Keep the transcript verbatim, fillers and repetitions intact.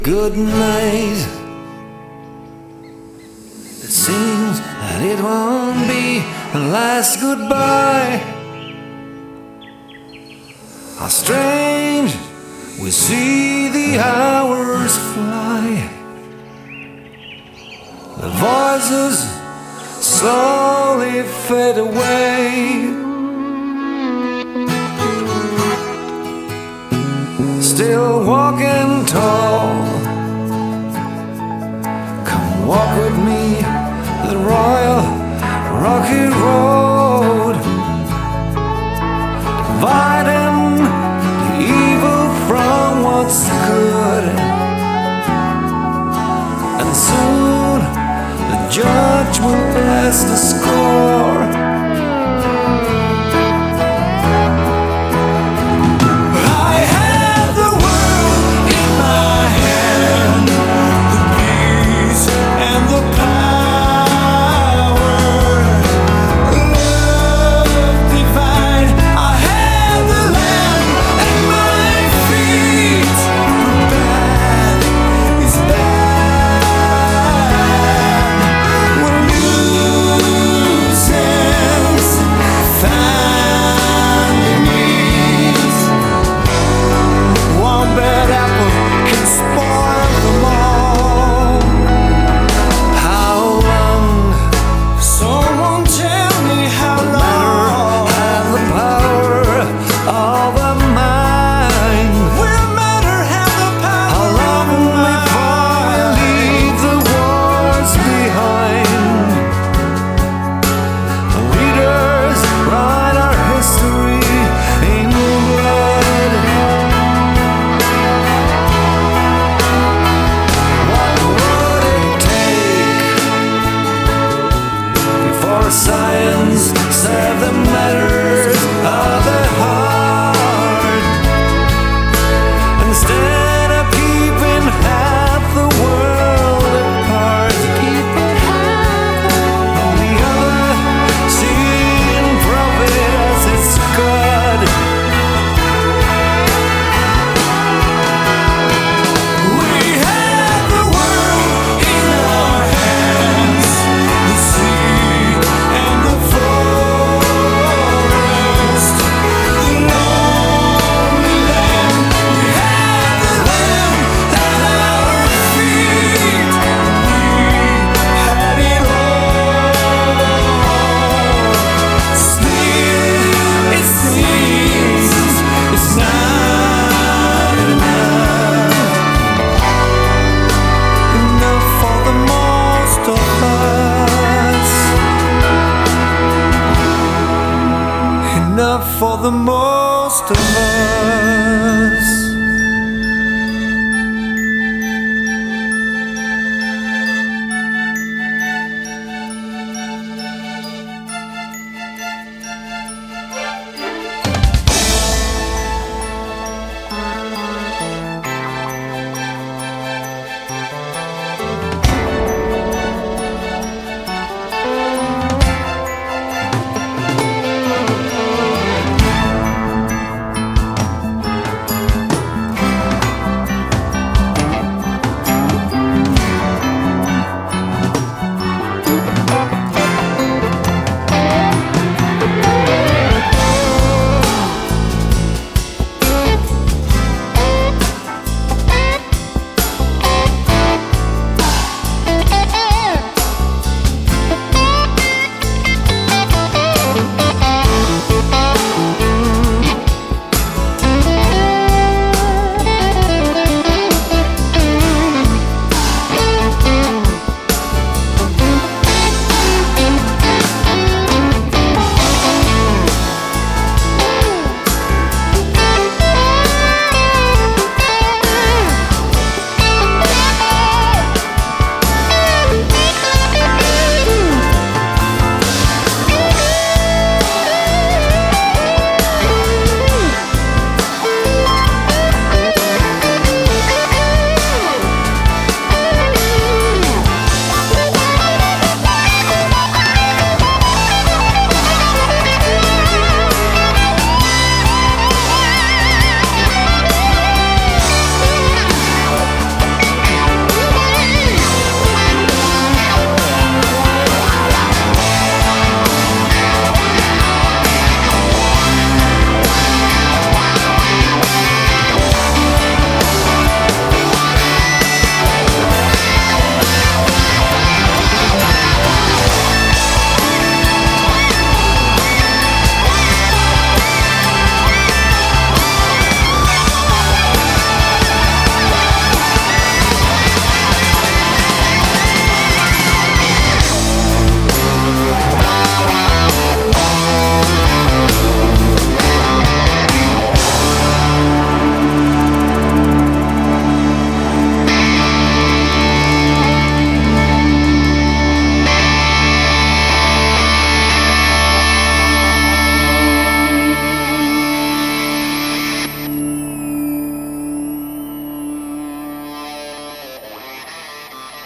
Good night. It seems that it won't be the last goodbye. How strange, we see the hours fly. The voices slowly fade away. Still walking tall. Come walk with me the royal rocky road, dividing the evil from what's good. And soon the judge will pass the score. Science serve the matters of the heart, instead of keeping half the world apart. Keep it half on the other, seeing profit as it's good. We have the world in our hands. The sea for the most of us.